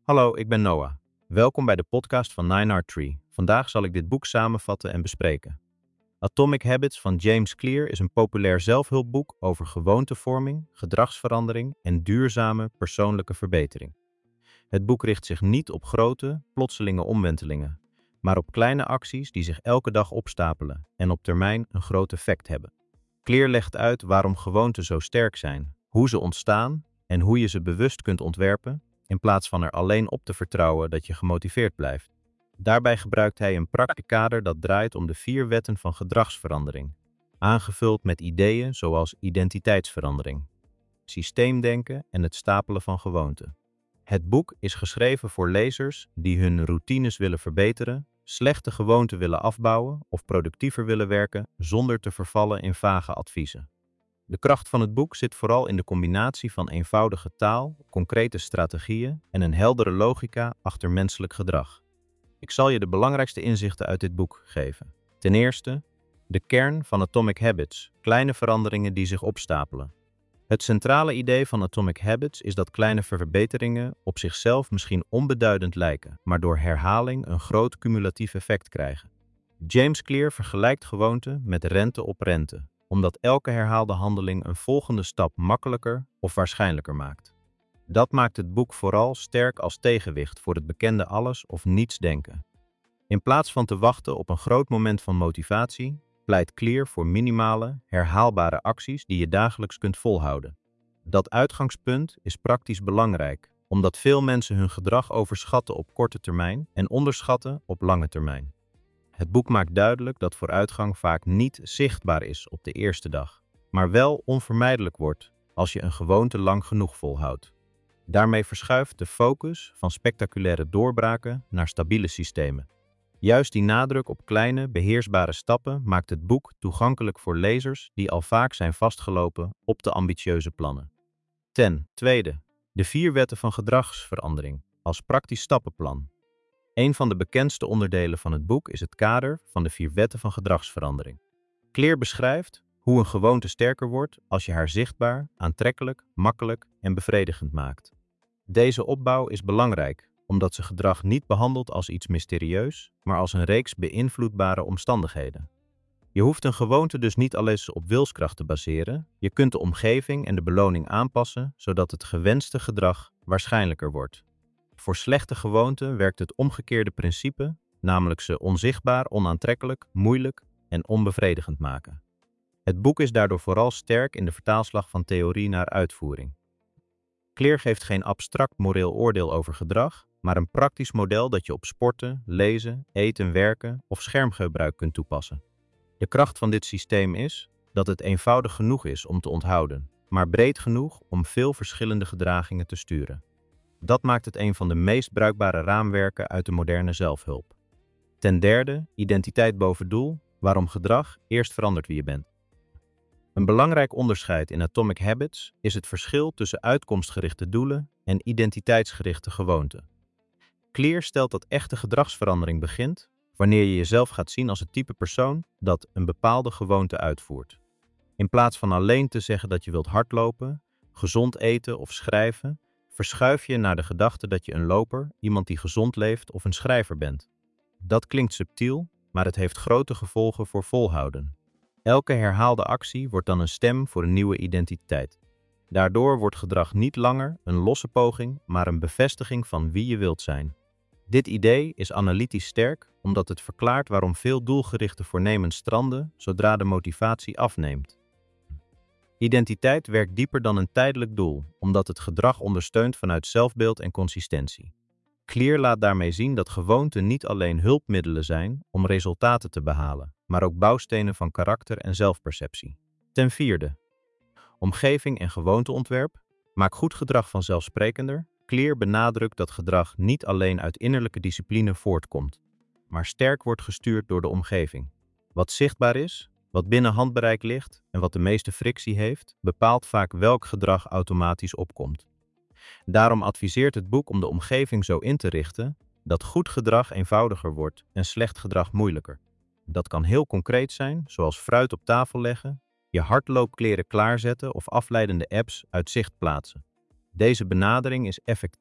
Hallo, ik ben Noah. Welkom bij de podcast van 9R3. Vandaag zal ik dit boek samenvatten en bespreken. Atomic Habits van James Clear is een populair zelfhulpboek over gewoontevorming, gedragsverandering en duurzame persoonlijke verbetering. Het boek richt zich niet op grote, plotselinge omwentelingen, maar op kleine acties die zich elke dag opstapelen en op termijn een groot effect hebben. Clear legt uit waarom gewoonten zo sterk zijn, hoe ze ontstaan en hoe je ze bewust kunt ontwerpen, in plaats van er alleen op te vertrouwen dat je gemotiveerd blijft. Daarbij gebruikt hij een praktisch kader dat draait om de 4 wetten van gedragsverandering, aangevuld met ideeën zoals identiteitsverandering, systeemdenken en het stapelen van gewoonten. Het boek is geschreven voor lezers die hun routines willen verbeteren, slechte gewoonten willen afbouwen of productiever willen werken zonder te vervallen in vage adviezen. De kracht van het boek zit vooral in de combinatie van eenvoudige taal, concrete strategieën en een heldere logica achter menselijk gedrag. Ik zal je de belangrijkste inzichten uit dit boek geven. Ten eerste, de kern van Atomic Habits, kleine veranderingen die zich opstapelen. Het centrale idee van Atomic Habits is dat kleine verbeteringen op zichzelf misschien onbeduidend lijken, maar door herhaling een groot cumulatief effect krijgen. James Clear vergelijkt gewoonten met rente op rente, omdat elke herhaalde handeling een volgende stap makkelijker of waarschijnlijker maakt. Dat maakt het boek vooral sterk als tegenwicht voor het bekende alles of niets denken. In plaats van te wachten op een groot moment van motivatie, pleit Clear voor minimale, herhaalbare acties die je dagelijks kunt volhouden. Dat uitgangspunt is praktisch belangrijk, omdat veel mensen hun gedrag overschatten op korte termijn en onderschatten op lange termijn. Het boek maakt duidelijk dat vooruitgang vaak niet zichtbaar is op de eerste dag, maar wel onvermijdelijk wordt als je een gewoonte lang genoeg volhoudt. Daarmee verschuift de focus van spectaculaire doorbraken naar stabiele systemen. Juist die nadruk op kleine, beheersbare stappen maakt het boek toegankelijk voor lezers die al vaak zijn vastgelopen op de ambitieuze plannen. Ten tweede, de 4 wetten van gedragsverandering als praktisch stappenplan. Een van de bekendste onderdelen van het boek is het kader van de 4 wetten van gedragsverandering. Clear beschrijft hoe een gewoonte sterker wordt als je haar zichtbaar, aantrekkelijk, makkelijk en bevredigend maakt. Deze opbouw is belangrijk, omdat ze gedrag niet behandelt als iets mysterieus, maar als een reeks beïnvloedbare omstandigheden. Je hoeft een gewoonte dus niet alles op wilskracht te baseren, je kunt de omgeving en de beloning aanpassen, zodat het gewenste gedrag waarschijnlijker wordt. Voor slechte gewoonten werkt het omgekeerde principe, namelijk ze onzichtbaar, onaantrekkelijk, moeilijk en onbevredigend maken. Het boek is daardoor vooral sterk in de vertaalslag van theorie naar uitvoering. Clear geeft geen abstract moreel oordeel over gedrag, maar een praktisch model dat je op sporten, lezen, eten, werken of schermgebruik kunt toepassen. De kracht van dit systeem is dat het eenvoudig genoeg is om te onthouden, maar breed genoeg om veel verschillende gedragingen te sturen. Dat maakt het een van de meest bruikbare raamwerken uit de moderne zelfhulp. Ten derde, identiteit boven doel, waarom gedrag eerst verandert wie je bent. Een belangrijk onderscheid in Atomic Habits is het verschil tussen uitkomstgerichte doelen en identiteitsgerichte gewoonten. Clear stelt dat echte gedragsverandering begint wanneer je jezelf gaat zien als het type persoon dat een bepaalde gewoonte uitvoert. In plaats van alleen te zeggen dat je wilt hardlopen, gezond eten of schrijven, verschuif je naar de gedachte dat je een loper, iemand die gezond leeft of een schrijver bent. Dat klinkt subtiel, maar het heeft grote gevolgen voor volhouden. Elke herhaalde actie wordt dan een stem voor een nieuwe identiteit. Daardoor wordt gedrag niet langer een losse poging, maar een bevestiging van wie je wilt zijn. Dit idee is analytisch sterk, omdat het verklaart waarom veel doelgerichte voornemens stranden zodra de motivatie afneemt. Identiteit werkt dieper dan een tijdelijk doel, omdat het gedrag ondersteunt vanuit zelfbeeld en consistentie. Clear laat daarmee zien dat gewoonten niet alleen hulpmiddelen zijn om resultaten te behalen, maar ook bouwstenen van karakter en zelfperceptie. Ten vierde, omgeving en gewoonteontwerp. Maak goed gedrag vanzelfsprekender. Clear benadrukt dat gedrag niet alleen uit innerlijke discipline voortkomt, maar sterk wordt gestuurd door de omgeving. Wat zichtbaar is, wat binnen handbereik ligt en wat de meeste frictie heeft, bepaalt vaak welk gedrag automatisch opkomt. Daarom adviseert het boek om de omgeving zo in te richten dat goed gedrag eenvoudiger wordt en slecht gedrag moeilijker. Dat kan heel concreet zijn, zoals fruit op tafel leggen, je hardloopkleren klaarzetten of afleidende apps uit zicht plaatsen. Deze benadering is effectief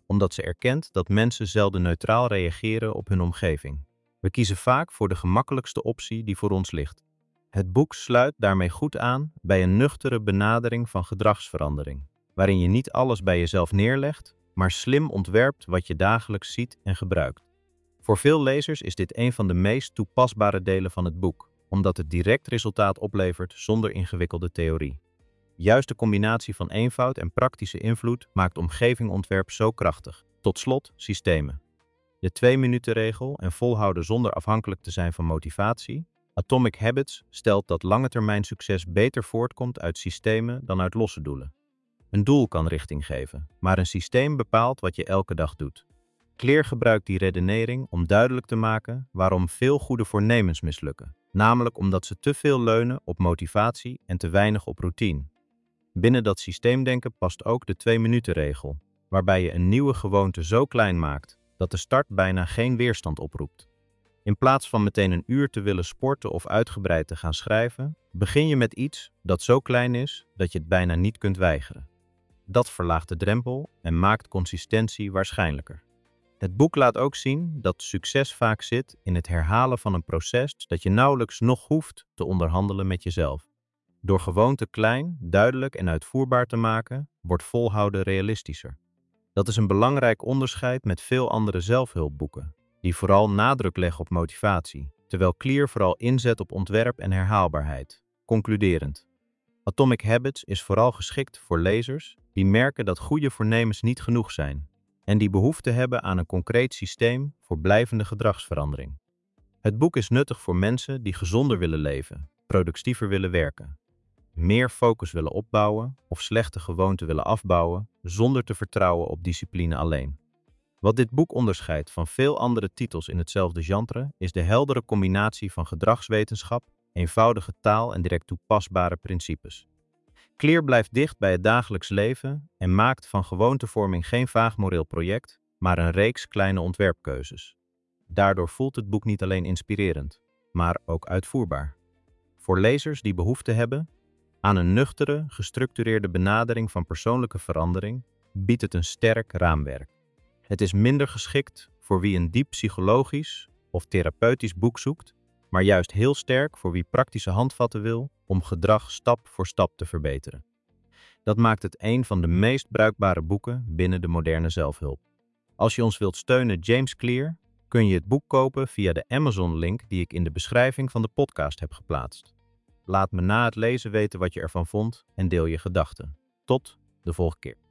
omdat ze erkent dat mensen zelden neutraal reageren op hun omgeving. We kiezen vaak voor de gemakkelijkste optie die voor ons ligt. Het boek sluit daarmee goed aan bij een nuchtere benadering van gedragsverandering, waarin je niet alles bij jezelf neerlegt, maar slim ontwerpt wat je dagelijks ziet en gebruikt. Voor veel lezers is dit een van de meest toepasbare delen van het boek, omdat het direct resultaat oplevert zonder ingewikkelde theorie. Juist de combinatie van eenvoud en praktische invloed maakt omgevingontwerp zo krachtig. Tot slot, systemen. De 2-minuten-regel en volhouden zonder afhankelijk te zijn van motivatie. Atomic Habits stelt dat langetermijn succes beter voortkomt uit systemen dan uit losse doelen. Een doel kan richting geven, maar een systeem bepaalt wat je elke dag doet. Clear gebruikt die redenering om duidelijk te maken waarom veel goede voornemens mislukken, namelijk omdat ze te veel leunen op motivatie en te weinig op routine. Binnen dat systeemdenken past ook de 2-minuten-regel, waarbij je een nieuwe gewoonte zo klein maakt dat de start bijna geen weerstand oproept. In plaats van meteen een uur te willen sporten of uitgebreid te gaan schrijven, begin je met iets dat zo klein is dat je het bijna niet kunt weigeren. Dat verlaagt de drempel en maakt consistentie waarschijnlijker. Het boek laat ook zien dat succes vaak zit in het herhalen van een proces dat je nauwelijks nog hoeft te onderhandelen met jezelf. Door gewoonten klein, duidelijk en uitvoerbaar te maken, wordt volhouden realistischer. Dat is een belangrijk onderscheid met veel andere zelfhulpboeken, die vooral nadruk leggen op motivatie, terwijl Clear vooral inzet op ontwerp en herhaalbaarheid. Concluderend. Atomic Habits is vooral geschikt voor lezers die merken dat goede voornemens niet genoeg zijn en die behoefte hebben aan een concreet systeem voor blijvende gedragsverandering. Het boek is nuttig voor mensen die gezonder willen leven, productiever willen werken, meer focus willen opbouwen of slechte gewoonten willen afbouwen zonder te vertrouwen op discipline alleen. Wat dit boek onderscheidt van veel andere titels in hetzelfde genre is de heldere combinatie van gedragswetenschap, eenvoudige taal en direct toepasbare principes. Clear blijft dicht bij het dagelijks leven en maakt van gewoontevorming geen vaag moreel project, maar een reeks kleine ontwerpkeuzes. Daardoor voelt het boek niet alleen inspirerend, maar ook uitvoerbaar. Voor lezers die behoefte hebben aan een nuchtere, gestructureerde benadering van persoonlijke verandering, biedt het een sterk raamwerk. Het is minder geschikt voor wie een diep psychologisch of therapeutisch boek zoekt, maar juist heel sterk voor wie praktische handvatten wil om gedrag stap voor stap te verbeteren. Dat maakt het een van de meest bruikbare boeken binnen de moderne zelfhulp. Als je ons wilt steunen, James Clear, kun je het boek kopen via de Amazon-link die ik in de beschrijving van de podcast heb geplaatst. Laat me na het lezen weten wat je ervan vond en deel je gedachten. Tot de volgende keer.